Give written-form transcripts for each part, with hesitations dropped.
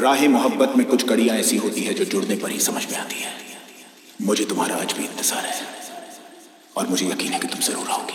राह मोहब्बत में कुछ कड़ियां ऐसी होती है जो जुड़ने पर ही समझ में आती है। मुझे तुम्हारा आज भी इंतजार है और मुझे यकीन है कि तुम जरूर आओगे।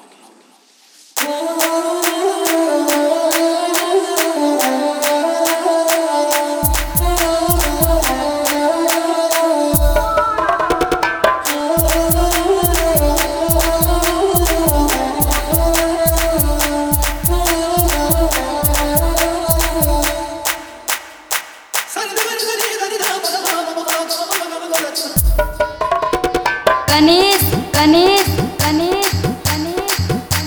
गणेश गणेश गणेश गणेश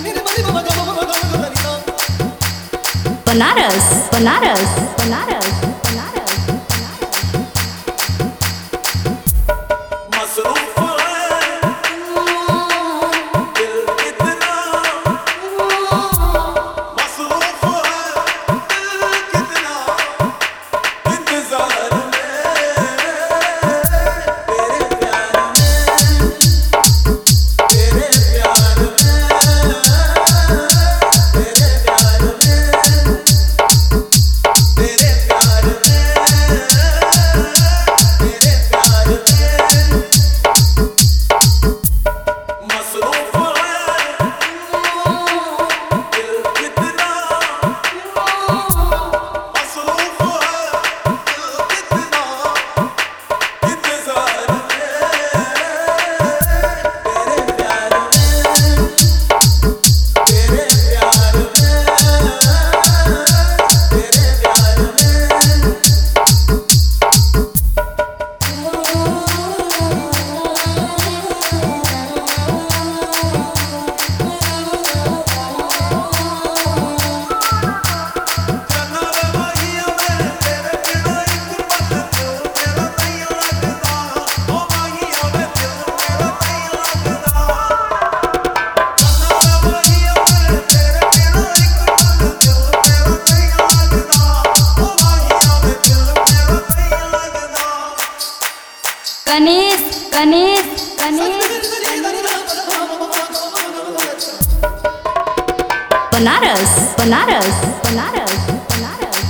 बनारस बनारस बनारस बनारस गणेश गणेश गणेश बनारस बनारस बनारस बनारस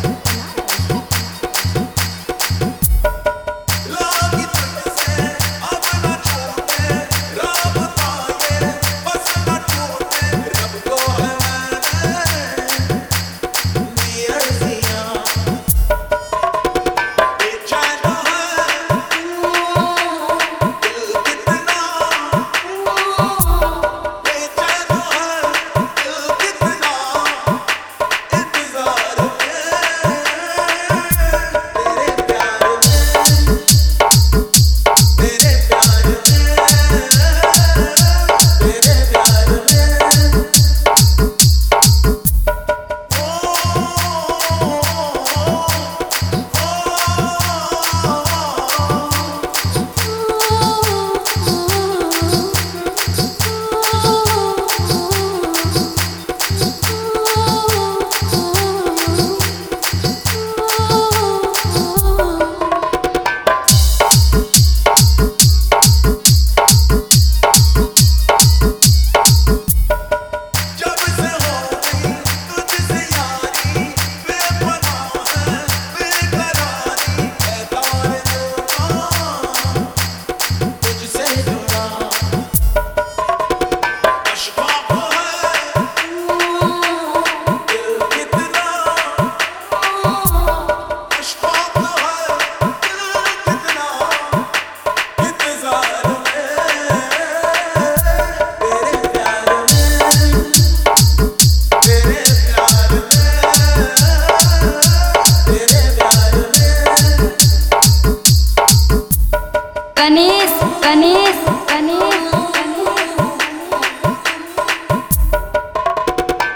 गणेश गणेश गणेश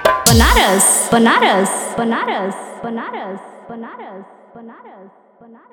बनारस बनारस बनारस बनारस बनारस बनारस बनारस।